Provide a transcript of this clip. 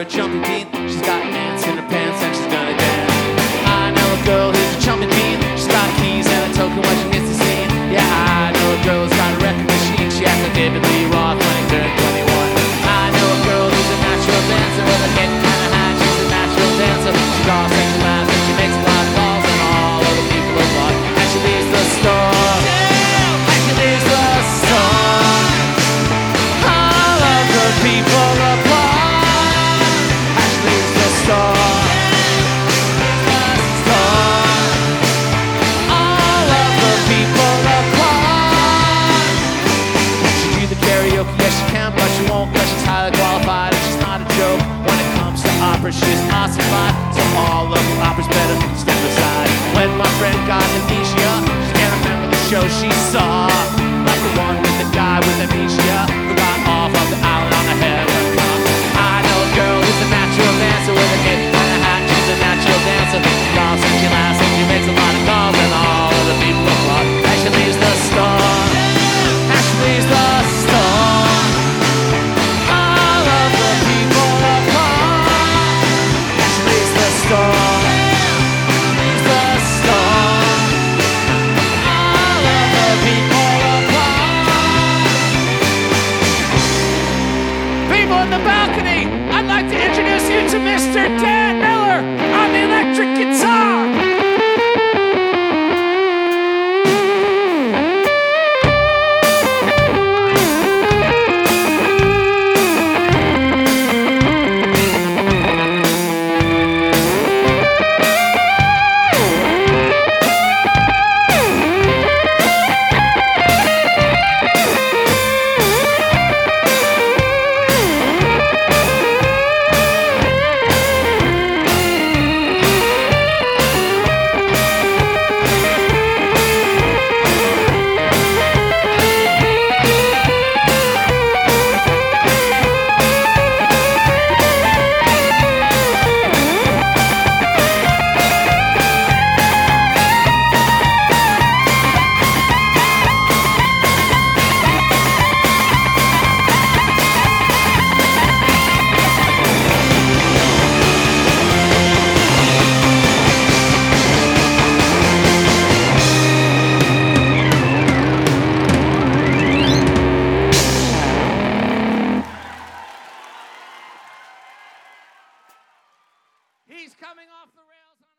a jumping bean. She's got ants in her pants and she's gonna dance. I know a girl who's a jumping bean. She's got keys and a token when she hits the scene. Yeah, I know a girl who's got a record machine. She acts like David Lee Roth when he turned 21. I know a girl who's a natural dancer with a head kinda high. She's a natural dancer. She calls and she laughs and she makes a lot of calls and all of the people applaud. And she leaves the store. And she leaves the store. All of the people applaud. And she leaves the store. All of the people applaud. Can she do the karaoke? Yes, she can, but she won't because she's highly qualified and she's not a joke. When it comes to opera, she's ossified. So all of the operas better step aside. When my friend got amnesia, she can't remember the show she saw. Like the one with the guy with amnesia who got off of the island on a heaven car. I know a girl who's a natural dancer with a cape and a hat. She's a natural dancer. She laughs and she laughs and she makes a lot of calls and all of the people applaud. And she leaves the store. And she leaves the store. All of the people applaud. And she leaves the store. Leaves the store. All of the people applaud. People in the balcony, I'd like to introduce you to Mr. Dan Miller on the electric guitar. He's coming off the rails.